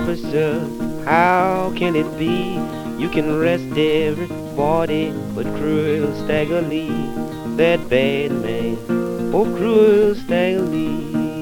officer, how can it be? You can arrest everybody but cruel Stagger Lee, that bad man, oh cruel Stagger Lee.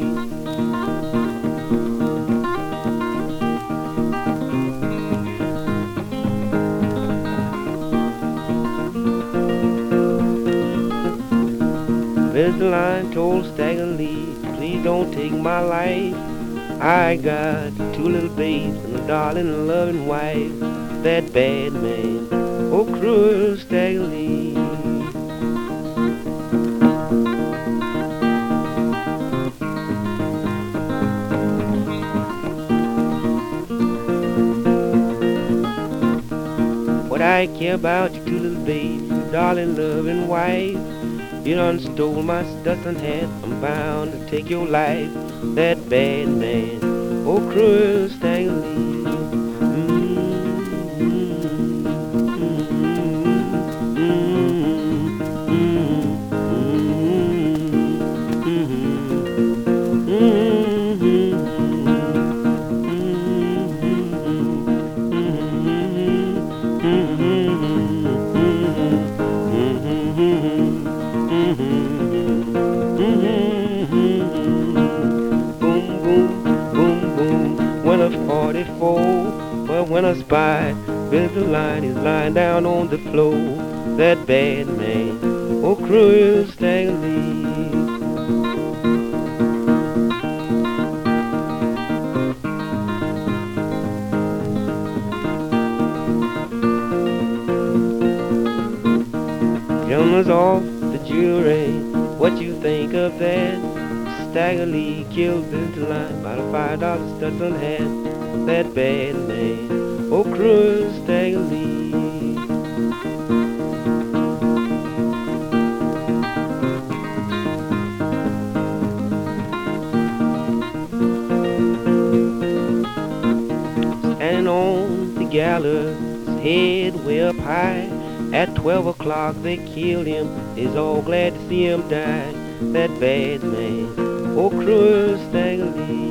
Mr. Lion told Stagger Lee, please don't take my life. I got two little babes and a darling and loving wife, that bad man, oh cruel Stagger Lee. What I care about your two little babes, your darling loving wife. You done stole my Stetson hat, I'm bound to take your life, that bad man, oh cruel Stagger Lee. Boom, boom, boom, boom, when a 44, but when I spy, Mr. Lion is lying down on the floor, that bad man, oh cruel Stagger Lee. Gentlemen's off the jury, what you think of that? Stagger Lee killed Mr. Lion by the $5 Stetson hat, that bad man, oh cruel Stagger Lee. Standing on the gallows, his head way up high, at 12 o'clock they killed him, is all glad to see him die, that bad man, oh cruel Stagger Lee.